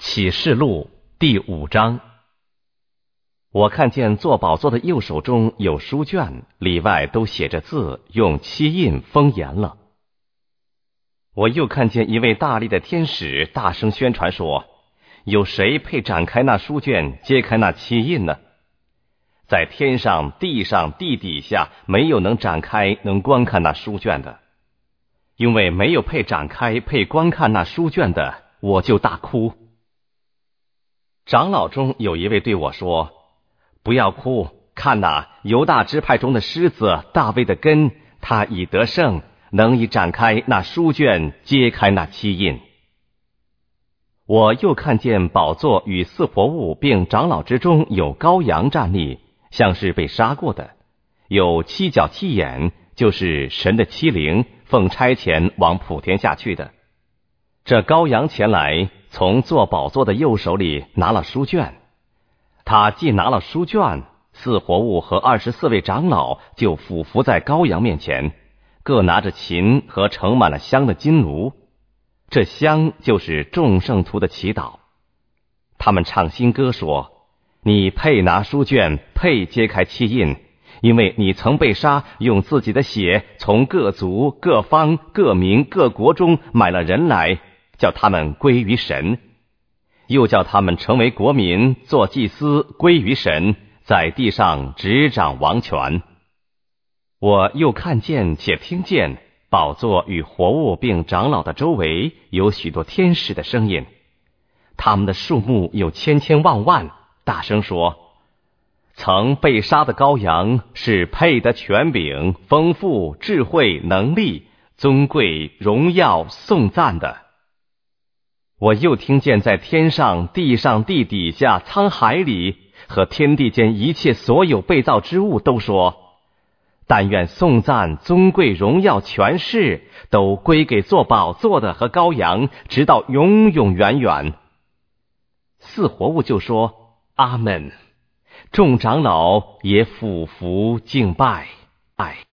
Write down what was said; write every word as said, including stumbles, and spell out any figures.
启示录第五章。我看见坐宝座的右手中有书卷，里外都写着字，用漆印封严了。我又看见一位大力的天使大声宣传说，有谁配展开那书卷，揭开那漆印呢？在天上、地上、地底下，没有能展开能观看那书卷的。因为没有配展开配观看那书卷的，我就大哭。长老中有一位对我说，不要哭，看哪，犹大支派中的狮子大卫的根，他已得胜，能以展开那书卷，揭开那漆印。我又看见宝座与四活物并长老之中有羔羊站立，像是被杀过的，有七角七眼，就是神的七灵，奉差遣往普天下去的。这羔羊前来，从坐宝座的右手里拿了书卷。他既拿了书卷，四活物和二十四位长老就俯伏在羔羊面前，各拿着琴和盛满了香的金炉。这香就是众圣徒的祈祷。他们唱新歌说，你配拿书卷，配揭开漆印，因为你曾被杀，用自己的血从各族、各方、各民、各国中买了人来，叫他们归于神，又叫他们成为国民，做祭司，归于神，在地上执掌王权。我又看见且听见宝座与活物并长老的周围有许多天使的声音，他们的数目有千千万万，大声说，曾被杀的羔羊是配得权柄、丰富、智慧、能力、尊贵、荣耀、颂赞的。我又听见在天上、地上、地底下、沧海里和天地间一切所有被造之物都说，但愿颂赞、尊贵、荣耀、权势都归给坐宝座的和羔羊，直到永永远远。四活物就说阿们，众长老也俯伏敬拜。